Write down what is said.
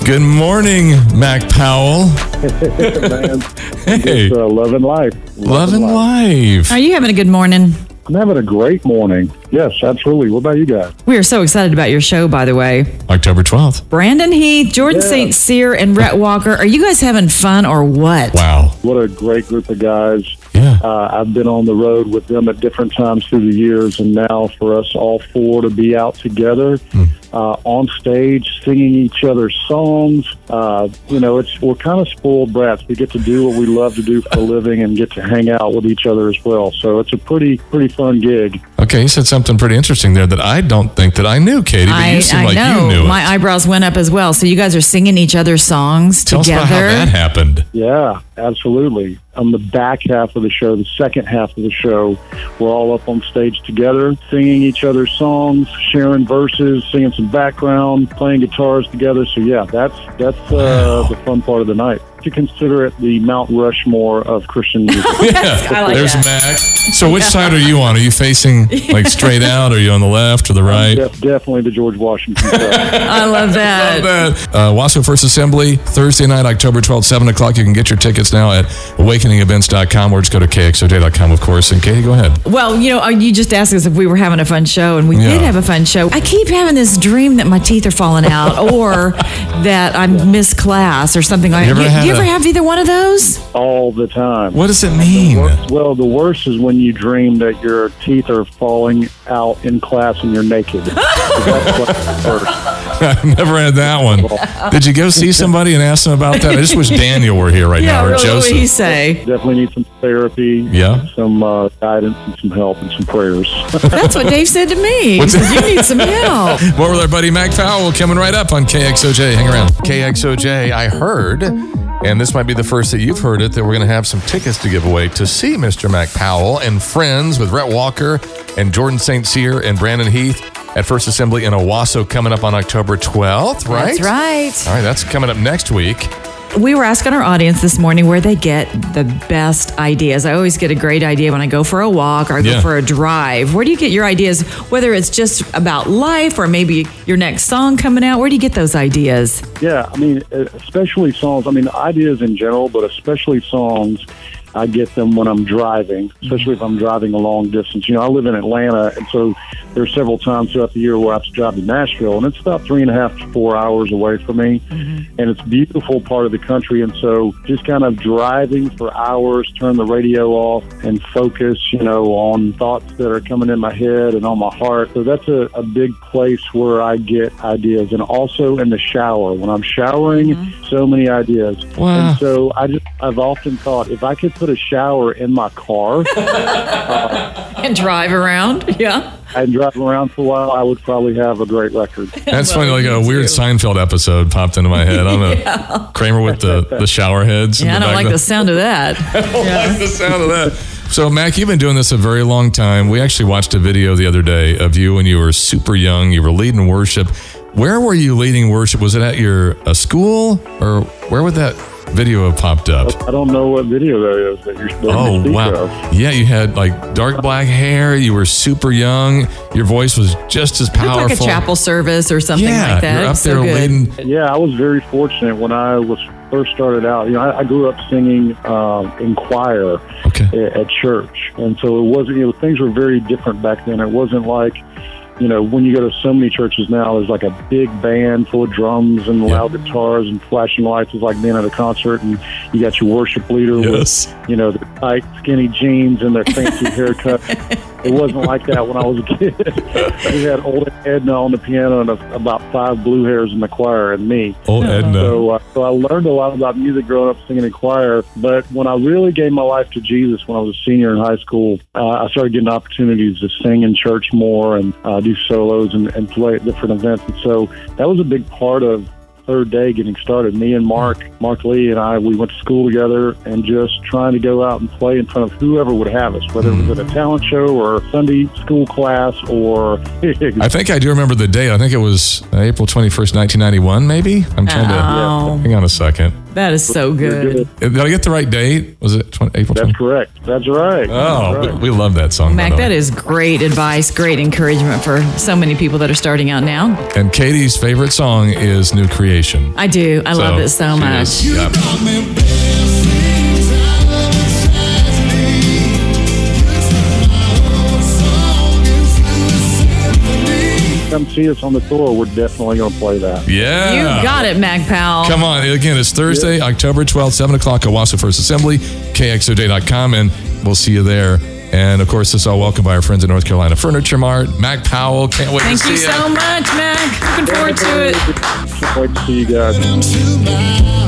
Good morning, Mac Powell. Man, Hey. just, loving life. Loving life. Are you having a good morning? I'm having a great morning. Yes, absolutely. What about you guys? We are so excited about your show, by the way. October 12th. Brandon Heath, Jordan Yeah. St. Cyr, and Rhett Walker. Are you guys having fun or what? Wow. What a great group of guys. Yeah. I've been on the road with them at different times through the years, and now for us all four to be out together on stage singing each other's songs, we're kind of spoiled brats. We get to do what we love to do for a living and get to hang out with each other as well. So it's a pretty fun gig. Okay, you said something pretty interesting there that I don't think that I knew, Katie, but you seem like know. you knew it. My eyebrows went up as well. So you guys are singing each other's songs Tell together. us about how that happened. Yeah, absolutely. On the back half of the show, the second half of the show, we're all up on stage together, singing each other's songs, sharing verses, singing some background, playing guitars together. So yeah, that's the fun part of the night. To consider it the Mount Rushmore of Christian music. Yeah. I like There's that. Mac. So which side are you on? Are you facing like straight out? Are you on the left or the right? Definitely the George Washington side. I love that. Wasso First Assembly, Thursday night, October 12th, 7 o'clock. You can get your tickets now at awakeningevents.com or just go to kxoj.com, of course. And Katie, go ahead. Well, you just asked us if we were having a fun show, and we Yeah. did have a fun show. I keep having this dream that my teeth are falling out or that I missed class or something like that. You ever have either one of those? All the time. What does it mean? Well, the worst is when you dream that your teeth are falling out in class and you're naked. That's what's worse. I've never had that one. Did you go see somebody and ask them about that? I just wish Daniel were here right now, or really, what Joseph. would he say? Definitely need some therapy, Yeah. some guidance, and some help, and some prayers. That's what Dave said to me. He said, you need some help. More with our buddy Mac Powell coming right up on KXOJ. Hang around. KXOJ, I heard, and this might be the first that you've heard it, that we're going to have some tickets to give away to see Mr. Mac Powell and friends with Rhett Walker and Jordan St. Cyr and Brandon Heath at First Assembly in Owasso coming up on October 12th, right? That's right. All right, that's coming up next week. We were asking our audience this morning where they get the best ideas. I always get a great idea when I go for a walk or I go for a drive. Where do you get your ideas, whether it's just about life or maybe your next song coming out? Where do you get those ideas? Yeah, I mean, especially songs. I mean, ideas in general, but especially songs. I get them when I'm driving, especially if I'm driving a long distance. I live in Atlanta, and so there's several times throughout the year where I have to drive to Nashville, and it's about 3.5 to 4 hours away from me. And it's a beautiful part of the country, and so just kind of driving for hours, turn the radio off, and focus, on thoughts that are coming in my head and on my heart. So that's a big place where I get ideas. And also in the shower. When I'm showering, so many ideas. Wow. And so I've often thought, if I could put a shower in my car And drive around. Yeah. and drive around for a while, I would probably have a great record. That's funny, like a weird Seinfeld episode popped into my head. I don't know. Kramer with the shower heads. in Yeah, I the don't back like the sound of that. I don't like the sound of that. So, Mac, you've been doing this a very long time. We actually watched a video the other day of you when you were super young. You were leading worship. Where were you leading worship? Was it at your school, or where would that video have popped up? I don't know what video that is that you're supposed to speak of. Yeah, you had like dark black hair. You were super young. Your voice was just as powerful. Like a chapel service or something yeah, like that. you're up So there good. leading. Yeah, I was very fortunate when I was first started out. I grew up singing in choir at church, and so it wasn't. Things were very different back then. It wasn't like, when you go to so many churches now, there's like a big band full of drums and loud guitars and flashing lights. It's like being at a concert, and you got your worship leader with, their tight, skinny jeans and their fancy haircuts. It wasn't like that when I was a kid. We had old Edna on the piano and about 5 blue hairs in the choir and me. Old Edna. So I learned a lot about music growing up singing in choir. But when I really gave my life to Jesus when I was a senior in high school, I started getting opportunities to sing in church more and do solos and play at different events. And so that was a big part of Third Day getting started. Me and Mark Lee and I, we went to school together and just trying to go out and play in front of whoever would have us, whether it was at a talent show or a Sunday school class or... I think I do remember the date. I think it was April 21st, 1991, maybe? I'm trying to... Hang on a second. That is so good. Did I get the right date? Was it April 20th? That's correct. That's right. Oh, That's right. we love that song. Mac, that is great advice, great encouragement for so many people that are starting out now. And Katie's favorite song is New Creation. appreciation. I do. I love it so she much. is. Yep. Come see us on the tour. We're definitely going to play that. Yeah. You got it, Mag Powell. Come on. Again, it's Thursday, October 12th, 7 o'clock, Owasso First Assembly, KXOJ.com, and we'll see you there. And, of course, this is all welcomed by our friends at North Carolina Furniture Mart. Mag Powell, can't wait to see you. Thank you so much, Mag. Looking forward to it. Can't wait to see you guys.